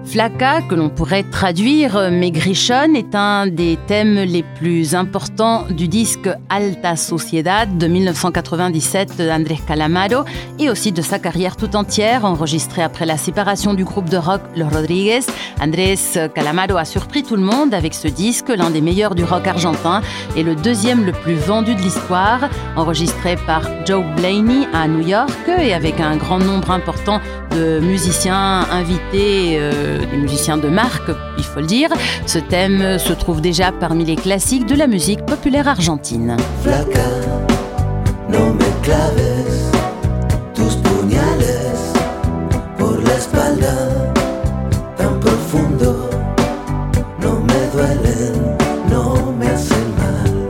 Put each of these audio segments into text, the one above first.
Flaca, que l'on pourrait traduire maigrichonne, est un des thèmes les plus importants du disque Alta Sociedad de 1997 d'Andrés Calamaro et aussi de sa carrière tout entière, enregistrée après la séparation du groupe de rock Los Rodríguez. Andrés Calamaro a surpris tout le monde avec ce disque, l'un des meilleurs du rock argentin et le deuxième le plus vendu de l'histoire, enregistré par Joe Blaney à New York et avec un grand nombre important de musiciens invités, des musiciens de marque, il faut le dire. Ce thème se trouve déjà parmi les classiques de la musique populaire argentine. Flaca, no me claves tus puñales por la espalda tan profundo, no me duelen, no me hacen mal.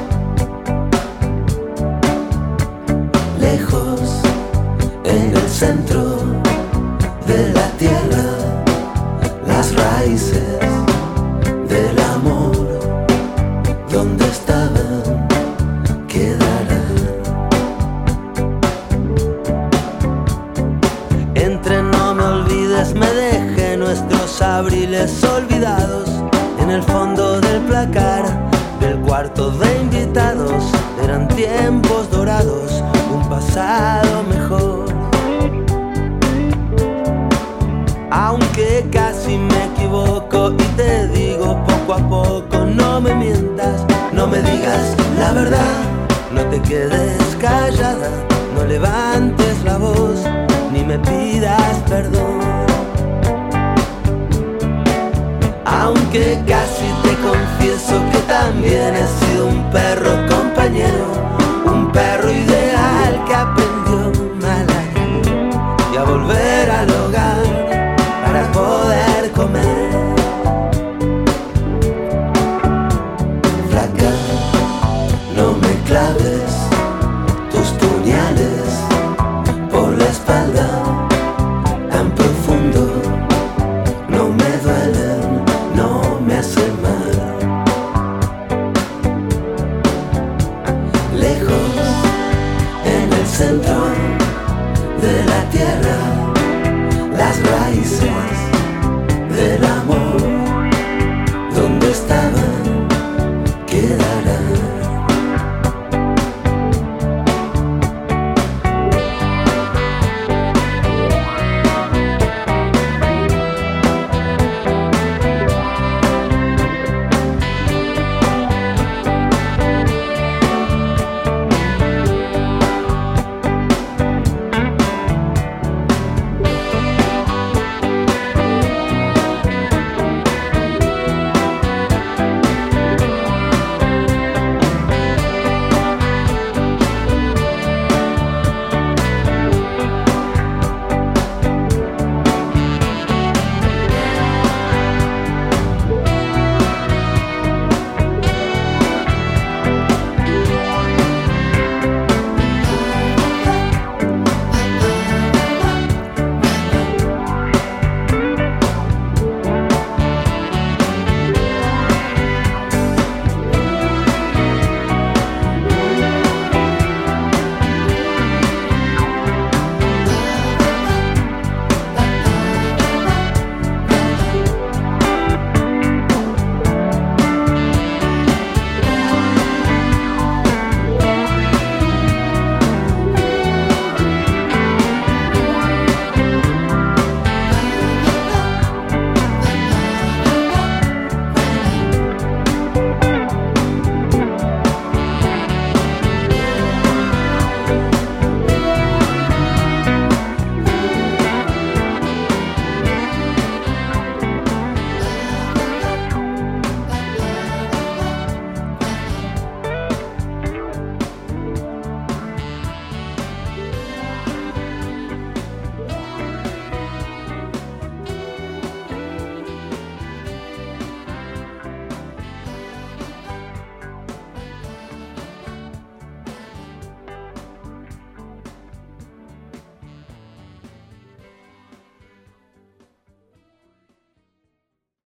Lejos, en el centro de la tierra, las raíces del amor, donde estaban, quedarán. Entre no me olvides, me dejé nuestros abriles olvidados en el fondo del placar del cuarto de invitados. Eran tiempos dorados, un pasado mejor. Aunque casi me equivoco y te digo poco a poco, no me mientas, no me digas la verdad, no te quedes callada, no levantes la voz, ni me pidas perdón. Aunque casi te confieso que también es